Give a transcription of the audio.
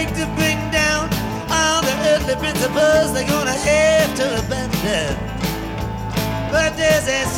break to bring down all the earthly principles they're gonna have to abandon. But there's a